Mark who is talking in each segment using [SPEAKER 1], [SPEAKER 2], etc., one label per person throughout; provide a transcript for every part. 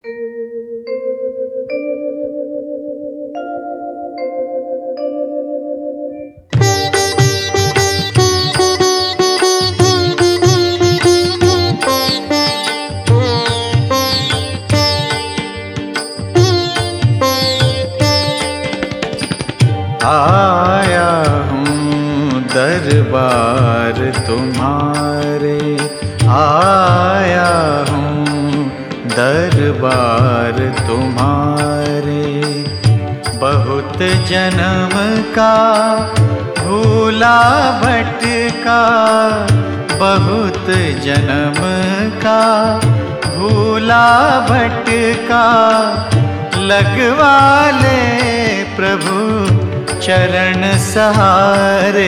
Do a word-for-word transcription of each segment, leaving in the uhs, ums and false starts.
[SPEAKER 1] आया हूँ दरबार तुम्हारे, आया हूँ दरबार तुम्हारे। बहुत जन्म का भूला भटका, बहुत जन्म का भूला भटका। लगवा ले प्रभु चरण सहारे,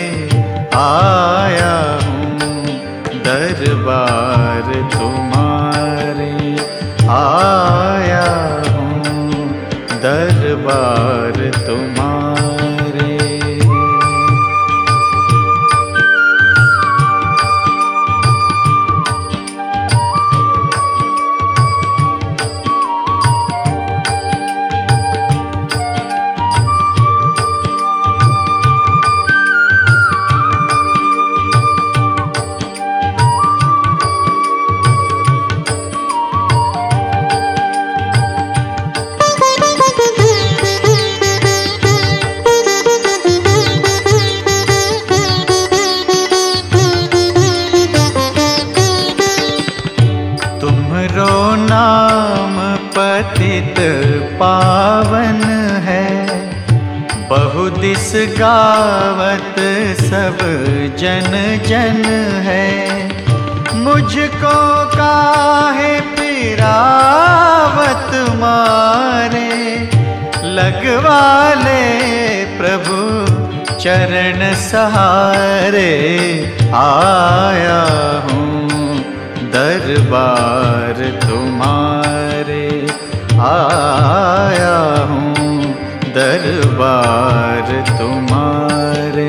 [SPEAKER 1] आया हूँ दरबार तुम्हारे, आया हूँ दरबार तुम्हारे। नाम पतित पावन है, बहुदिस गावत सब जन जन है। मुझको काहे पिरावत मारे, लगवा ले प्रभु चरण सहारे। आया हूँ दरबार तुम्हारे, आया हूँ दरबार तुम्हारे।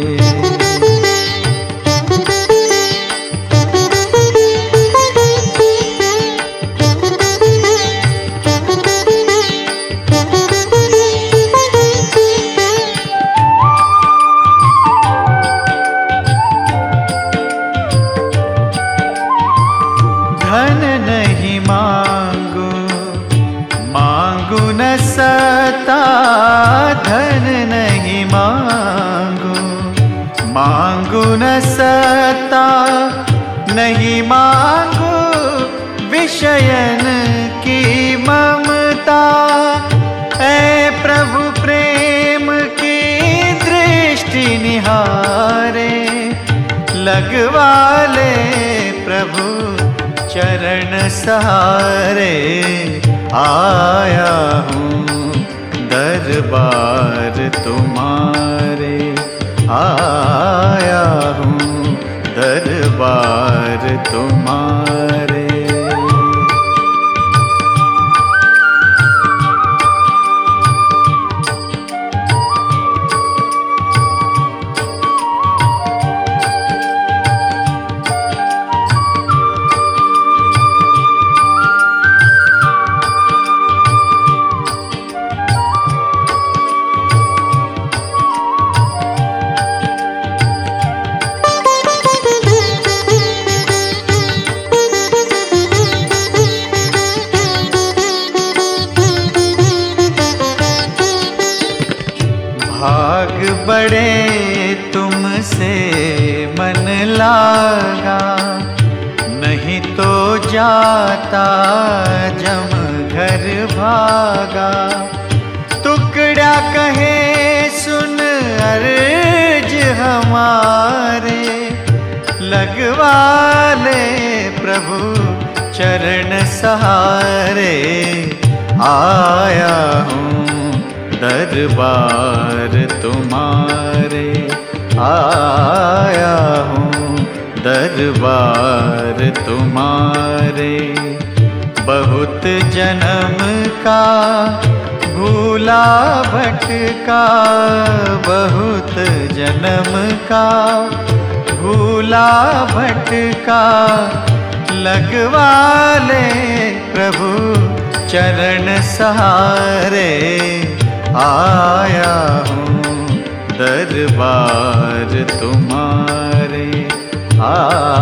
[SPEAKER 1] धन नहीं मांगू, मांगू न सता। धन नहीं मांगू, मांगू न सता। नहीं मांगू विषयन की ममता। ऐ प्रभु प्रेम की दृष्टि निहारे, लगवा ले प्रभु चरण सहारे। आया हूँ दरबार तुम्हारे, आया हूँ दरबार तुम्हारे। भाग बड़े तुमसे मन लागा, नहीं तो जाता जम घर भागा। टुकड़ा कहे सुन अर्ज हमारे, लगवा ले प्रभु चरण सहारे। आया हूँ दरबार तुम्हारे, आया हूँ दरबार तुम्हारे। बहुत जन्म का भूला भटका, बहुत जन्म का भूला भटका। लगवा ले प्रभु चरण सहारे आया हूँ दरबार तुम्हारे। आ